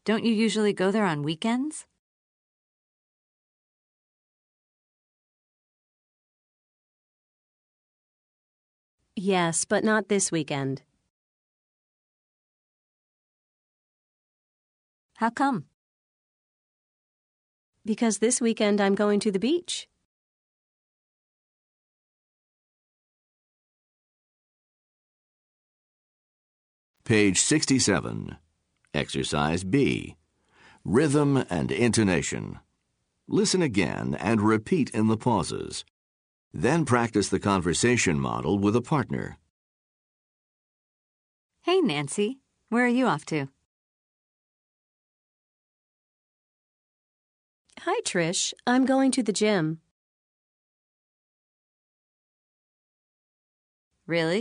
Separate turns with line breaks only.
Don't you usually go there on weekends?
Yes, but not this weekend.
How come?
Because this weekend I'm going to the beach.
Page 67. Exercise B. Rhythm and intonation. Listen again and repeat in the pauses. Then practice the conversation model with a partner.
Hey, Nancy. Where are you off to?
Hi, Trish. I'm going to the gym.
Really?